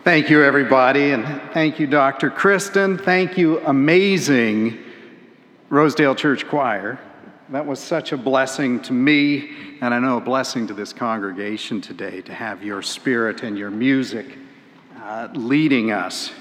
Thank you, everybody, and thank you, Dr. Kristen. Thank you, amazing Rosedale Church Choir. That was such a blessing to me, and I know a blessing to this congregation today to have your spirit and your music leading us.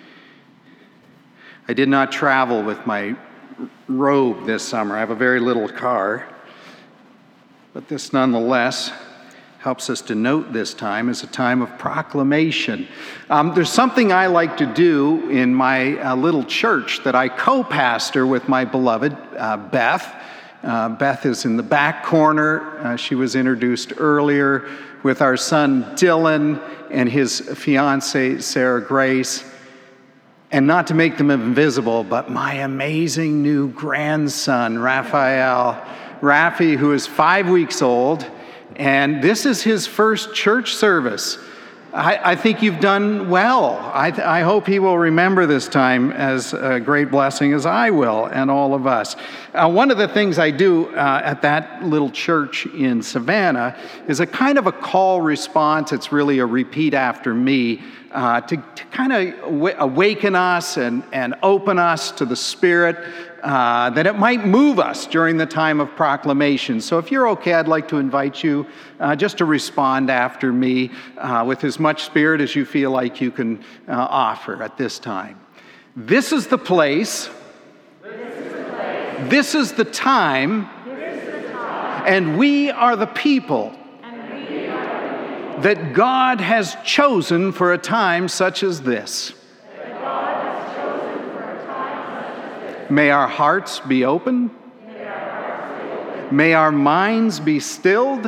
I did not travel with my robe this summer. I have a very little car, but this nonetheless helps us to note this time as a time of proclamation. There's something I like to do in my little church that I co-pastor with my beloved Beth. Beth is in the back corner. She was introduced earlier with our son Dylan and his fiancée Sarah Grace. And not to make them invisible, but my amazing new grandson, Raphael. Rafi, who is 5 weeks old, and this is his first church service. I think you've done well. I hope he will remember this time as a great blessing as I will, and all of us. One of the things I do at that little church in Savannah is a kind of a call response. It's really a repeat after me to kind of awaken us and open us to the Spirit, that it might move us during the time of proclamation. So if you're okay, I'd like to invite you just to respond after me with as much spirit as you feel like you can offer at this time. This is the place. This is the time. And we are the people that God has chosen for a time such as this. May our hearts be open. May our minds be stilled.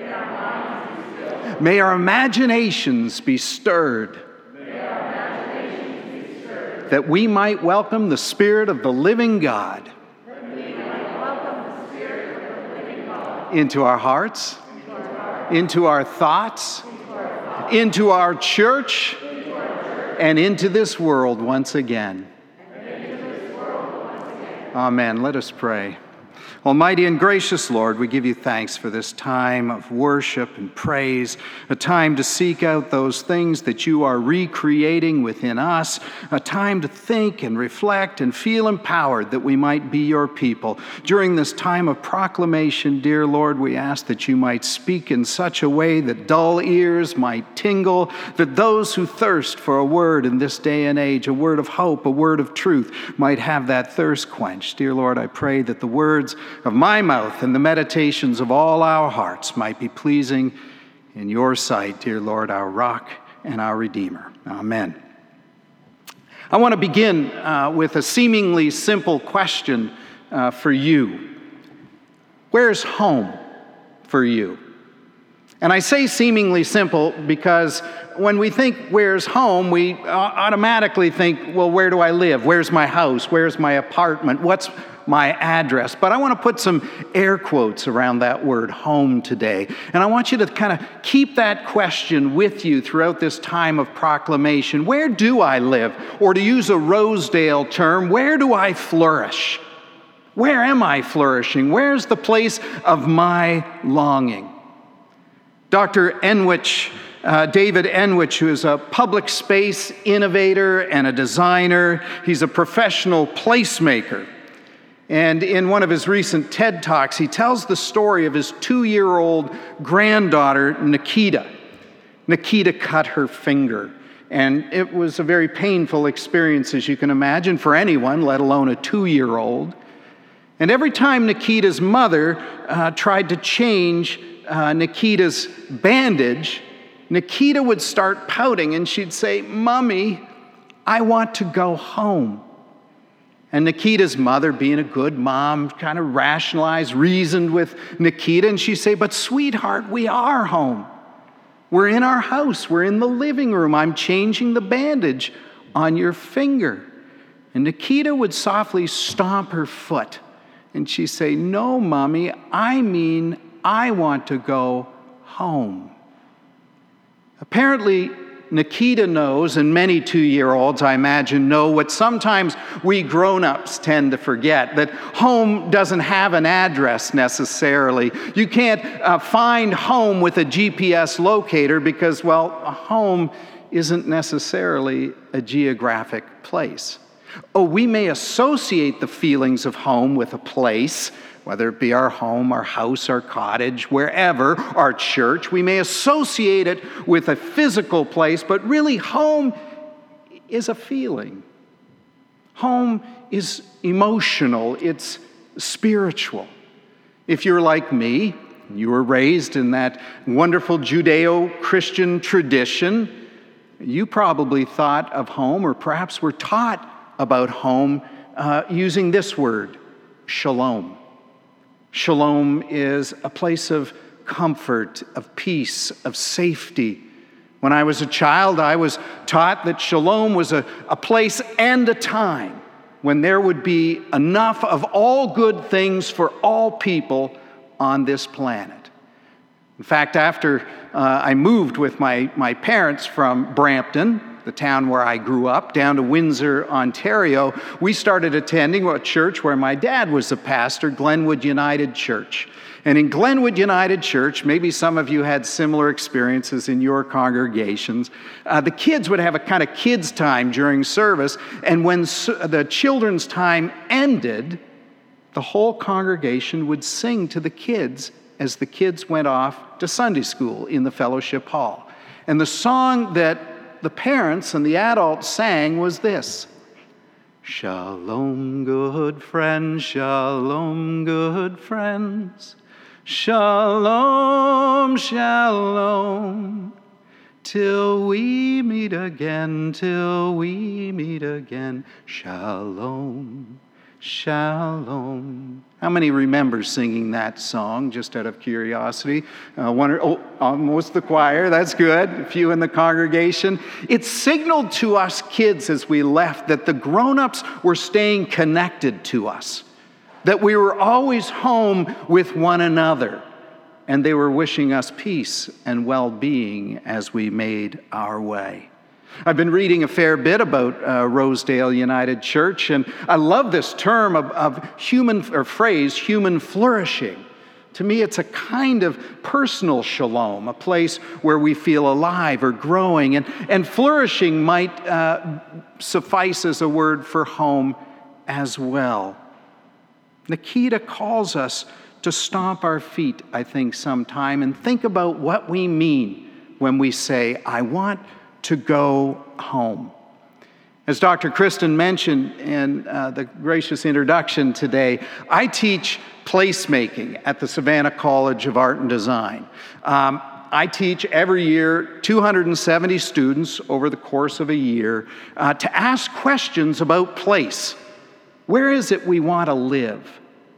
May our imaginations be stirred. That we might welcome the Spirit of the living God into our hearts, into our thoughts, into our church, and into this world once again. Amen. Let us pray. Almighty and gracious Lord, we give you thanks for this time of worship and praise, a time to seek out those things that you are recreating within us, a time to think and reflect and feel empowered that we might be your people. During this time of proclamation, dear Lord, we ask that you might speak in such a way that dull ears might tingle, that those who thirst for a word in this day and age, a word of hope, a word of truth, might have that thirst quenched. Dear Lord, I pray that the words of my mouth and the meditations of all our hearts might be pleasing in your sight, dear Lord, our rock and our Redeemer. Amen. I want to begin with a seemingly simple question for you. Where's home for you? And I say seemingly simple because when we think where's home, we automatically think, well, where do I live? Where's my house? Where's my apartment? What's my address? But I want to put some air quotes around that word home today. And I want you to kind of keep that question with you throughout this time of proclamation. Where do I live? Or to use a Rosedale term, where do I flourish? Where am I flourishing? Where's the place of my longing? Dr. Enwich, David Enwich, who is a public space innovator and a designer, he's a professional placemaker. And in one of his recent TED Talks, he tells the story of his 2-year-old granddaughter, Nikita. Nikita cut her finger, and it was a very painful experience, as you can imagine, for anyone, let alone a 2-year-old. And every time Nikita's mother tried to change Nikita's bandage, Nikita would start pouting, and she'd say, "Mommy, I want to go home." And Nikita's mother, being a good mom, kind of rationalized, reasoned with Nikita, and she'd say, "But sweetheart, we are home. We're in our house. We're in the living room. I'm changing the bandage on your finger." And Nikita would softly stomp her foot, and she'd say, "No, Mommy, I mean I want to go home." Apparently, Nikita knows, and many 2-year-olds, I imagine, know what sometimes we grown-ups tend to forget, that home doesn't have an address necessarily. You can't find home with a GPS locator because, well, home isn't necessarily a geographic place. Oh, we may associate the feelings of home with a place, whether it be our home, our house, our cottage, wherever, our church. We may associate it with a physical place, but really home is a feeling. Home is emotional, it's spiritual. If you're like me, you were raised in that wonderful Judeo-Christian tradition, you probably thought of home, or perhaps were taught about home using this word, shalom. Shalom is a place of comfort, of peace, of safety. When I was a child, I was taught that shalom was a place and a time when there would be enough of all good things for all people on this planet. In fact, after I moved with my parents from Brampton, the town where I grew up, down to Windsor, Ontario, we started attending a church where my dad was the pastor, Glenwood United Church. And in Glenwood United Church, maybe some of you had similar experiences in your congregations, the kids would have a kind of kids' time during service, and when the children's time ended, the whole congregation would sing to the kids as the kids went off to Sunday school in the fellowship hall. And the song that the parents and the adults sang was this: Shalom, good friends, shalom, good friends, shalom, shalom, till we meet again, shalom, shalom. How many remember singing that song, just out of curiosity? Almost the choir, that's good. A few in the congregation. It signaled to us kids as we left that the grown-ups were staying connected to us, that we were always home with one another, and they were wishing us peace and well-being as we made our way. I've been reading a fair bit about Rosedale United Church, and I love this term of phrase, human flourishing. To me, it's a kind of personal shalom, a place where we feel alive or growing, and flourishing might suffice as a word for home as well. Nikita calls us to stomp our feet, I think, sometime, and think about what we mean when we say, I want to go home. As Dr. Kristen mentioned in the gracious introduction today, I teach placemaking at the Savannah College of Art and Design. I teach every year 270 students over the course of a year to ask questions about place. Where is it we want to live?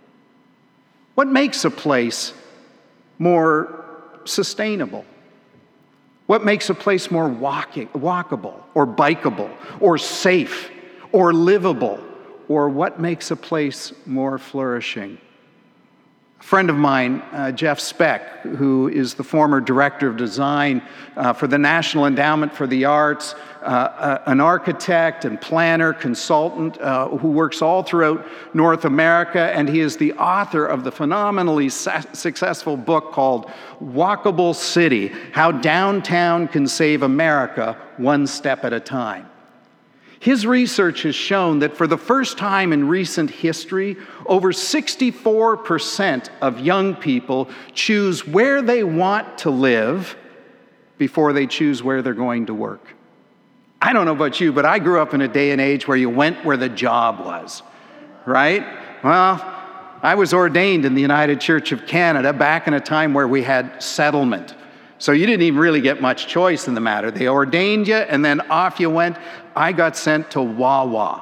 What makes a place more sustainable? What makes a place more walkable or bikeable or safe or livable? Or what makes a place more flourishing? A friend of mine, Jeff Speck, who is the former director of design for the National Endowment for the Arts, an architect and planner, consultant who works all throughout North America, and he is the author of the phenomenally successful book called Walkable City: How Downtown Can Save America One Step at a Time. His research has shown that for the first time in recent history, over 64% of young people choose where they want to live before they choose where they're going to work. I don't know about you, but I grew up in a day and age where you went where the job was, right? Well, I was ordained in the United Church of Canada back in a time where we had settlement. So you didn't even really get much choice in the matter. They ordained you, and then off you went. I got sent to Wawa.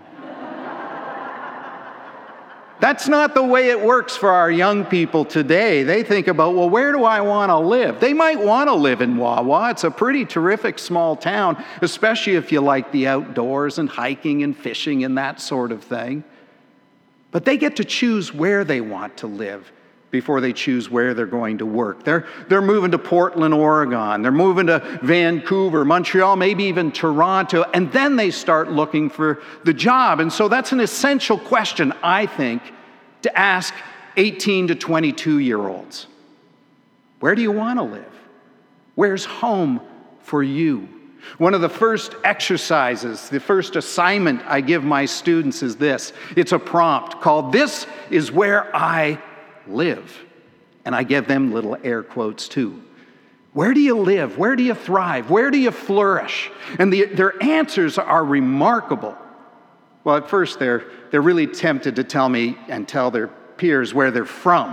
That's not the way it works for our young people today. They think about, well, where do I want to live? They might want to live in Wawa. It's a pretty terrific small town, especially if you like the outdoors and hiking and fishing and that sort of thing. But they get to choose where they want to live before they choose where they're going to work. They're moving to Portland, Oregon. They're moving to Vancouver, Montreal, maybe even Toronto, and then they start looking for the job. And so that's an essential question, I think, to ask 18 to 22-year-olds. Where do you want to live? Where's home for you? One of the first exercises, the first assignment I give my students is this. It's a prompt called, "This is where I live." And I give them little air quotes too. Where do you live? Where do you thrive? Where do you flourish? And their answers are remarkable. Well, at first they're really tempted to tell me and tell their peers where they're from.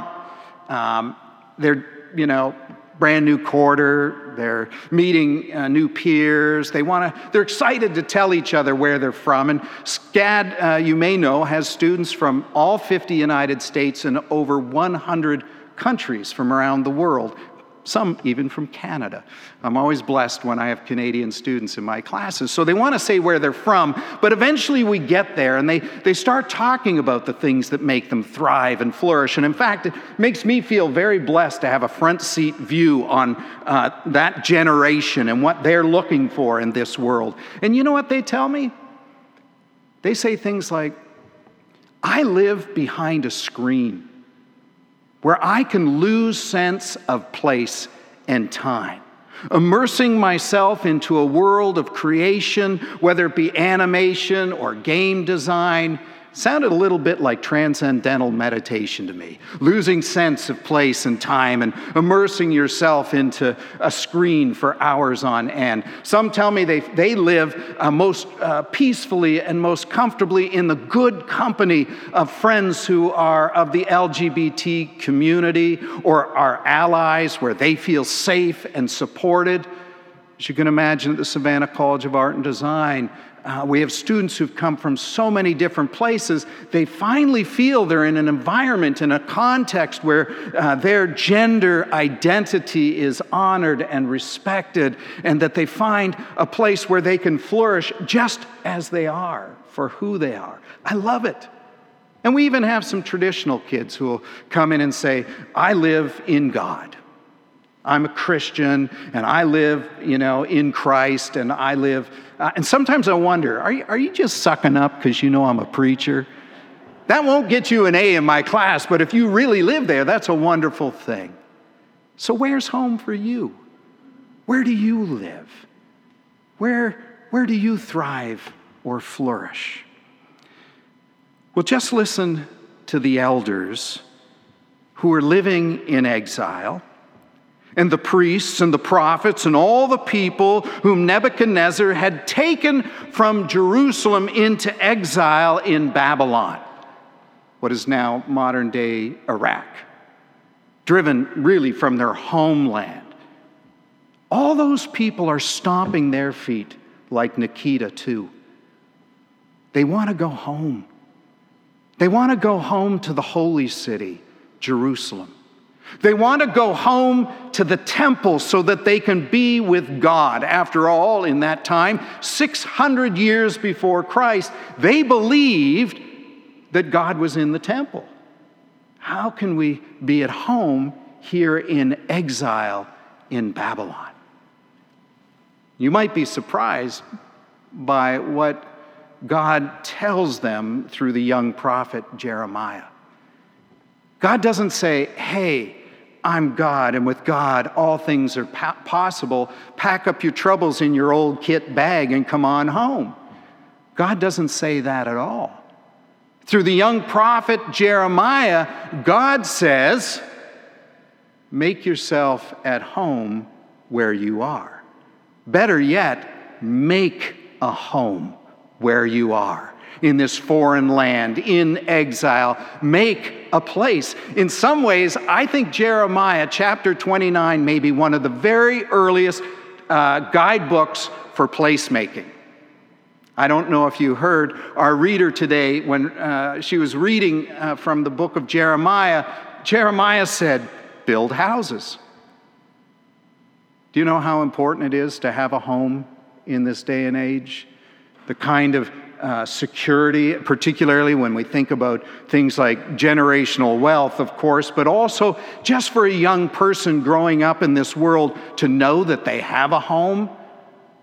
They're, brand new quarter, they're meeting new peers, they're excited to tell each other where they're from. And SCAD, you may know, has students from all 50 United States and over 100 countries from around the world, some even from Canada. I'm always blessed when I have Canadian students in my classes. So they want to say where they're from, but eventually we get there and they start talking about the things that make them thrive and flourish. And in fact, it makes me feel very blessed to have a front seat view on that generation and what they're looking for in this world. And you know what they tell me? They say things like, "I live behind a screen where I can lose sense of place and time, immersing myself into a world of creation, whether it be animation or game design." Sounded a little bit like transcendental meditation to me. Losing sense of place and time and immersing yourself into a screen for hours on end. Some tell me they live most peacefully and most comfortably in the good company of friends who are of the LGBT community or are allies where they feel safe and supported. As you can imagine, at the Savannah College of Art and Design, we have students who've come from so many different places. They finally feel they're in an environment, in a context where their gender identity is honored and respected, and that they find a place where they can flourish just as they are, for who they are. I love it. And we even have some traditional kids who will come in and say, "I live in God. I'm a Christian, and I live, in Christ, and I live..." And sometimes I wonder, are you just sucking up because you know I'm a preacher? That won't get you an A in my class, but if you really live there, that's a wonderful thing. So where's home for you? Where do you live? Where do you thrive or flourish? Well, just listen to the elders who are living in exile, and the priests and the prophets and all the people whom Nebuchadnezzar had taken from Jerusalem into exile in Babylon, what is now modern-day Iraq, driven really from their homeland. All those people are stomping their feet like Nikita too. They want to go home. They want to go home to the holy city, Jerusalem. They want to go home to the temple so that they can be with God. After all, in that time, 600 years before Christ, they believed that God was in the temple. How can we be at home here in exile in Babylon? You might be surprised by what God tells them through the young prophet Jeremiah. God doesn't say, "Hey, I'm God, and with God all things are possible. Pack up your troubles in your old kit bag and come on home." God doesn't say that at all. Through the young prophet Jeremiah, God says, "Make yourself at home where you are." Better yet, make a home where you are. In this foreign land, in exile, make a place. In some ways, I think Jeremiah chapter 29 may be one of the very earliest guidebooks for placemaking. I don't know if you heard our reader today when she was reading from the book of Jeremiah. Jeremiah said, "Build houses." Do you know how important it is to have a home in this day and age? The kind of security, particularly when we think about things like generational wealth, of course, but also just for a young person growing up in this world to know that they have a home.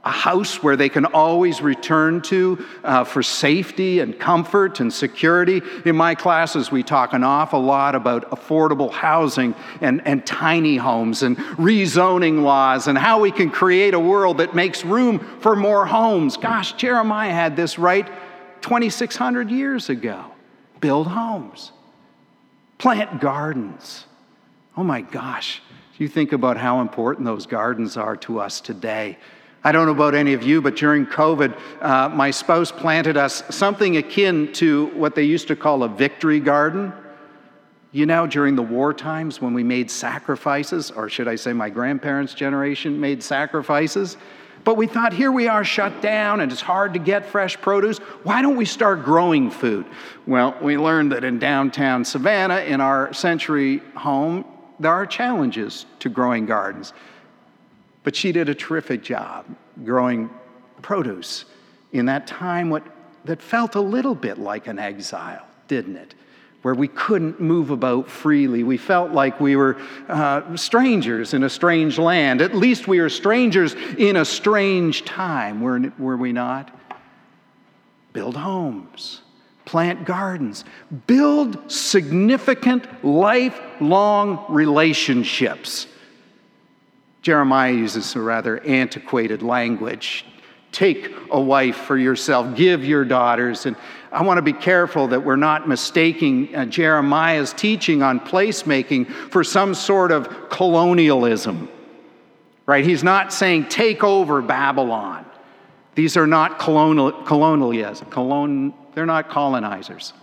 a house where they can always return to for safety and comfort and security. In my classes, we talk an awful lot about affordable housing and tiny homes and rezoning laws and how we can create a world that makes room for more homes. Gosh, Jeremiah had this right 2,600 years ago. Build homes. Plant gardens. Oh my gosh, you think about how important those gardens are to us today. I don't know about any of you, but during COVID, my spouse planted us something akin to what they used to call a victory garden. You know, during the war times when we made sacrifices, or should I say my grandparents' generation made sacrifices, but we thought, here we are shut down and it's hard to get fresh produce. Why don't we start growing food? Well, we learned that in downtown Savannah, in our Century home, there are challenges to growing gardens. But she did a terrific job growing produce in that time that felt a little bit like an exile, didn't it? Where we couldn't move about freely. We felt like we were strangers in a strange land. At least we were strangers in a strange time, were we not? Build homes, plant gardens, build significant lifelong relationships. Jeremiah uses a rather antiquated language. Take a wife for yourself, give your daughters. And I want to be careful that we're not mistaking Jeremiah's teaching on placemaking for some sort of colonialism, right? He's not saying take over Babylon. These are not colonialism. They're not colonizers.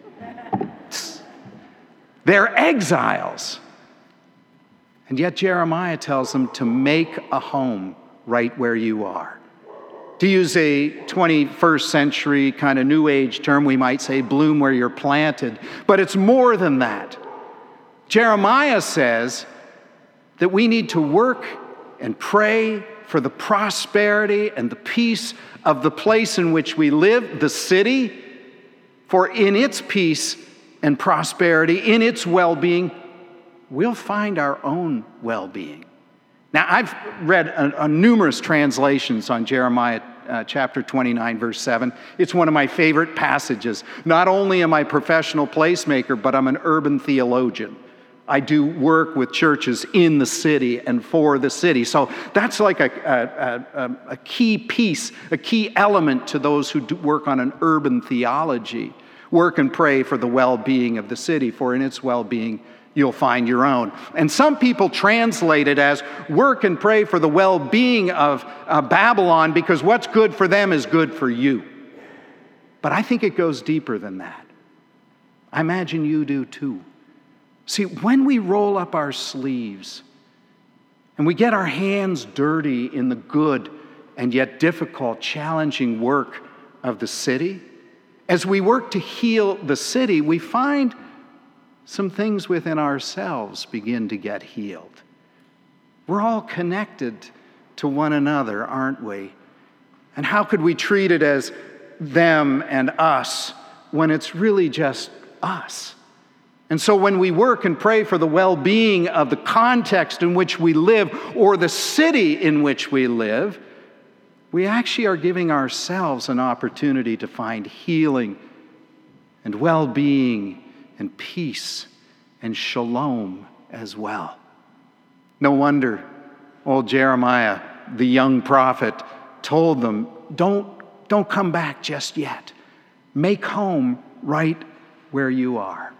They're exiles. And yet Jeremiah tells them to make a home right where you are. To use a 21st century kind of new age term, we might say bloom where you're planted. But it's more than that. Jeremiah says that we need to work and pray for the prosperity and the peace of the place in which we live, the city, for in its peace and prosperity, in its well-being, we'll find our own well-being. Now, I've read numerous translations on Jeremiah chapter 29, verse 7. It's one of my favorite passages. Not only am I a professional placemaker, but I'm an urban theologian. I do work with churches in the city and for the city. So that's like a key piece, a key element to those who do work on an urban theology. Work and pray for the well-being of the city, for in its well-being you'll find your own. And some people translate it as work and pray for the well-being of Babylon, because what's good for them is good for you. But I think it goes deeper than that. I imagine you do too. See, when we roll up our sleeves and we get our hands dirty in the good and yet difficult, challenging work of the city, as we work to heal the city, we find some things within ourselves begin to get healed. We're all connected to one another, aren't we? And how could we treat it as them and us when it's really just us? And so when we work and pray for the well-being of the context in which we live or the city in which we live, we actually are giving ourselves an opportunity to find healing and well-being and peace and shalom as well. No wonder old Jeremiah, the young prophet, told them, don't come back just yet. Make home right where you are.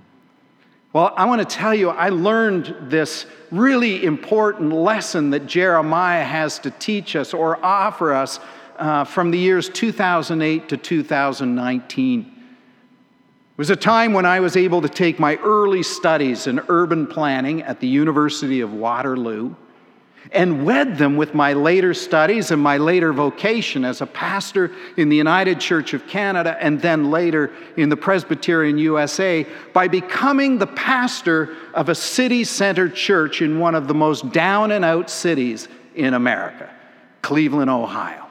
Well, I want to tell you, I learned this really important lesson that Jeremiah has to teach us or offer us from the years 2008 to 2019. It was a time when I was able to take my early studies in urban planning at the University of Waterloo and wed them with my later studies and my later vocation as a pastor in the United Church of Canada and then later in the Presbyterian USA by becoming the pastor of a city-centered church in one of the most down-and-out cities in America, Cleveland, Ohio.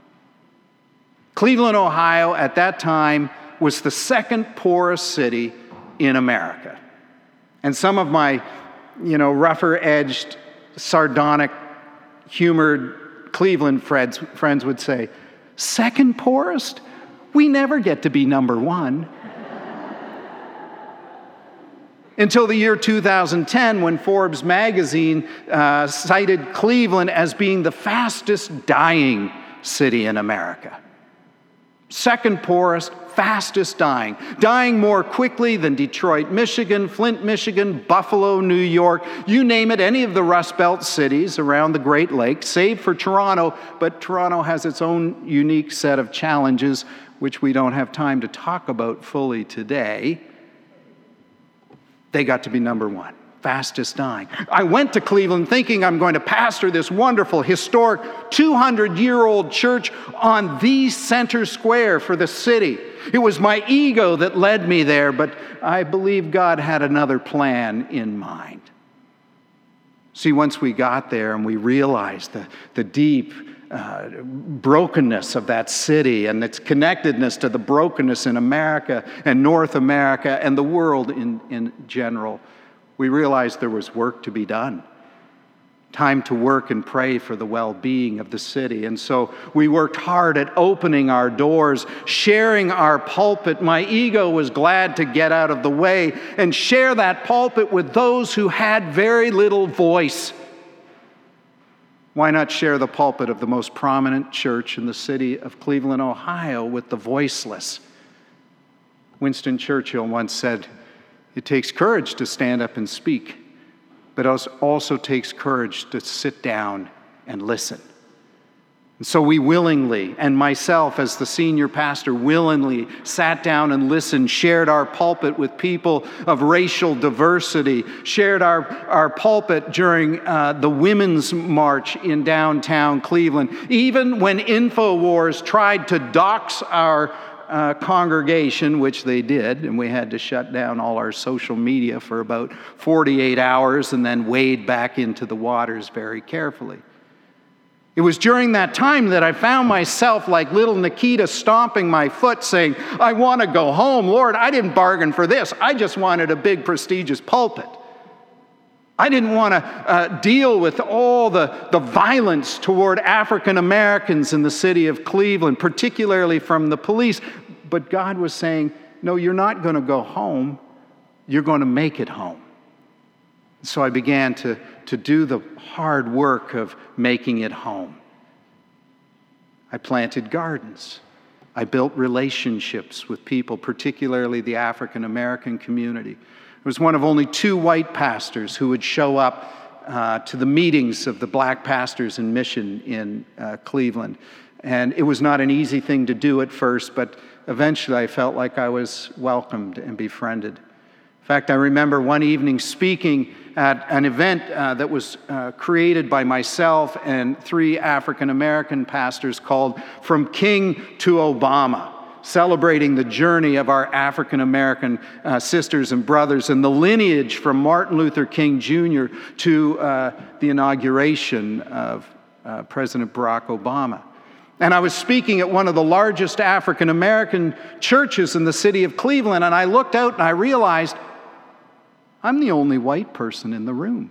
Cleveland, Ohio, at that time, was the second poorest city in America. And some of my, rougher-edged, sardonic, humored Cleveland friends would say, second poorest? We never get to be number one. Until the year 2010, when Forbes magazine cited Cleveland as being the fastest dying city in America. Second poorest, fastest dying. Dying more quickly than Detroit, Michigan, Flint, Michigan, Buffalo, New York, you name it, any of the Rust Belt cities around the Great Lakes, save for Toronto, but Toronto has its own unique set of challenges, which we don't have time to talk about fully today. They got to be number one, fastest dying. I went to Cleveland thinking I'm going to pastor this wonderful, historic, 200-year-old church on the center square for the city. It was my ego that led me there, but I believe God had another plan in mind. See, once we got there and we realized the deep brokenness of that city and its connectedness to the brokenness in America and North America and the world in general, we realized there was work to be done. Time to work and pray for the well-being of the city. And so we worked hard at opening our doors, sharing our pulpit. My ego was glad to get out of the way and share that pulpit with those who had very little voice. Why not share the pulpit of the most prominent church in the city of Cleveland, Ohio, with the voiceless? Winston Churchill once said, it takes courage to stand up and speak, but it also takes courage to sit down and listen. And so we willingly, and myself as the senior pastor, willingly sat down and listened, shared our pulpit with people of racial diversity, shared our pulpit during the Women's March in downtown Cleveland. Even when InfoWars tried to dox our congregation, which they did, and we had to shut down all our social media for about 48 hours and then wade back into the waters very carefully. It was during that time that I found myself like little Nikita stomping my foot saying, I want to go home. Lord, I didn't bargain for this. I just wanted a big prestigious pulpit. I didn't want to deal with all the violence toward African Americans in the city of Cleveland, particularly from the police. But God was saying, no, you're not going to go home. You're going to make it home. So I began to do the hard work of making it home. I planted gardens. I built relationships with people, particularly the African American community. I was one of only 2 white pastors who would show up to the meetings of the black pastors in mission in Cleveland. And it was not an easy thing to do at first, but eventually I felt like I was welcomed and befriended. In fact, I remember one evening speaking at an event that was created by myself and 3 African American pastors called From King to Obama, celebrating the journey of our African American sisters and brothers and the lineage from Martin Luther King Jr. to the inauguration of President Barack Obama. And I was speaking at one of the largest African American churches in the city of Cleveland, and I looked out and I realized I'm the only white person in the room.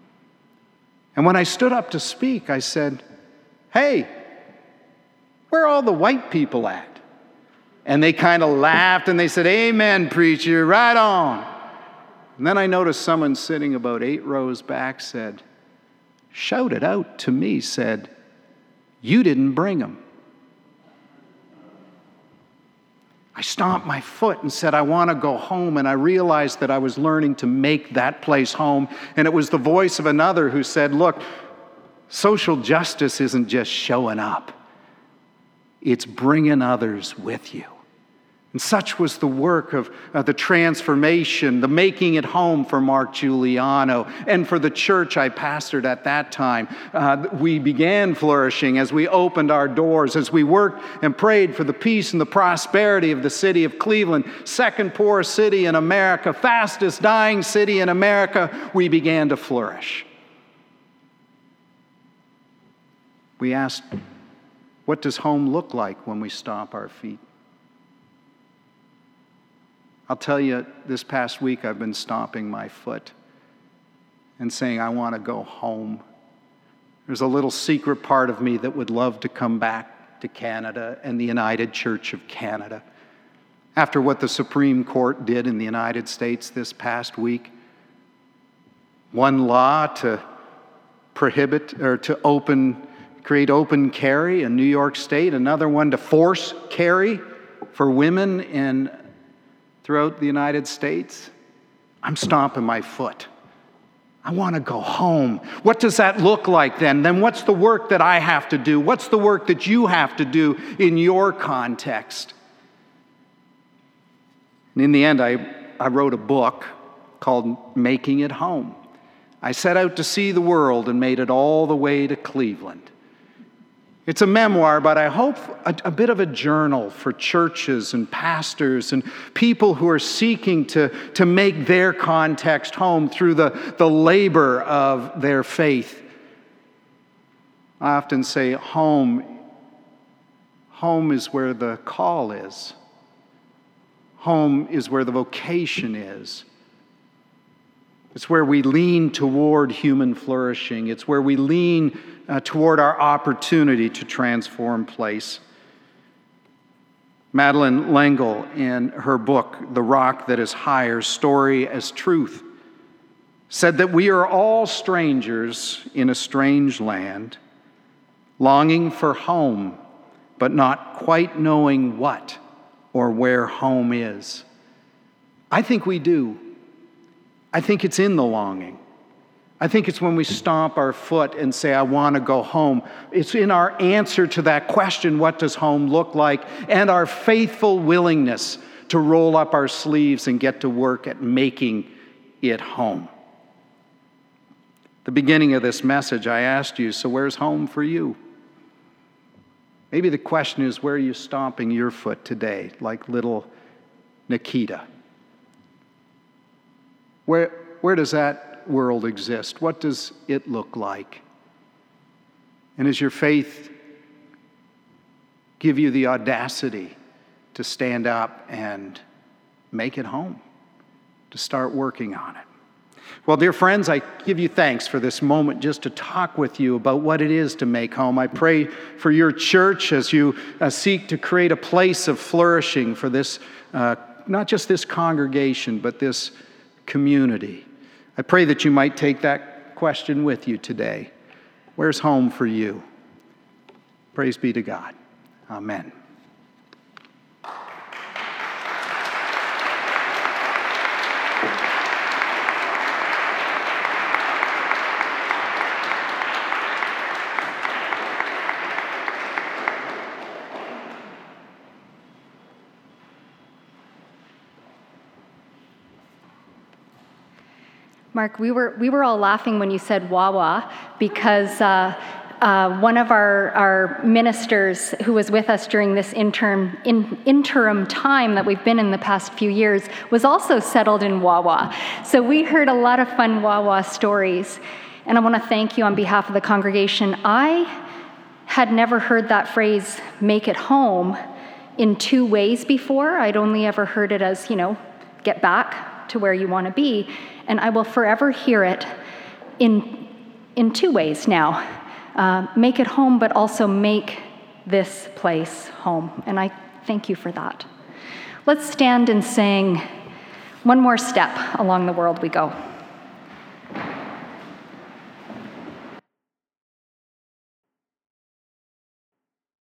And when I stood up to speak, I said, hey, where are all the white people at? And they kind of laughed and they said, amen, preacher, right on. And then I noticed someone sitting about 8 rows back said, shouted out to me, said, you didn't bring them. I stomped my foot and said, I want to go home. And I realized that I was learning to make that place home. And it was the voice of another who said, look, social justice isn't just showing up. It's bringing others with you. And such was the work of the transformation, the making it home for Mark Giuliano and for the church I pastored at that time. We began flourishing as we opened our doors, as we worked and prayed for the peace and the prosperity of the city of Cleveland, second poorest city in America, fastest dying city in America. We began to flourish. We asked, what does home look like when we stomp our feet? I'll tell you, this past week I've been stomping my foot and saying, I want to go home. There's a little secret part of me that would love to come back to Canada and the United Church of Canada. After what the Supreme Court did in the United States this past week, one law to prohibit or to create open carry in New York State, another one to force carry for women throughout the United States. I'm stomping my foot. I want to go home. What does that look like then? Then what's the work that I have to do? What's the work that you have to do in your context? And in the end, I wrote a book called Making It Home. I set out to see the world and made it all the way to Cleveland. It's a memoir, but I hope a bit of a journal for churches and pastors and people who are seeking to make their context home through the labor of their faith. I often say home is where the call is. Home is where the vocation is. It's where we lean toward human flourishing. It's where we lean toward our opportunity to transform place. Madeleine L'Engle, in her book, The Rock That Is Higher, Story as Truth, said that we are all strangers in a strange land, longing for home, but not quite knowing what or where home is. I think we do. I think it's in the longing. I think it's when we stomp our foot and say, I want to go home. It's in our answer to that question, what does home look like? And our faithful willingness to roll up our sleeves and get to work at making it home. The beginning of this message, I asked you, so where's home for you? Maybe the question is, where are you stomping your foot today, like little Nikita? Where does that world exist? What does it look like? And does your faith give you the audacity to stand up and make it home, to start working on it? Well, dear friends, I give you thanks for this moment just to talk with you about what it is to make home. I pray for your church as you seek to create a place of flourishing for this, not just this congregation, but this community. I pray that you might take that question with you today. Where's home for you? Praise be to God. Amen. Mark, we were all laughing when you said Wawa because one of our ministers who was with us during this interim time that we've been in the past few years was also settled in Wawa. So we heard a lot of fun Wawa stories. And I want to thank you on behalf of the congregation. I had never heard that phrase, make it home, in two ways before. I'd only ever heard it as, get back to where you want to be. And I will forever hear it in two ways now. Make it home, but also make this place home. And I thank you for that. Let's stand and sing One More Step Along the World We Go.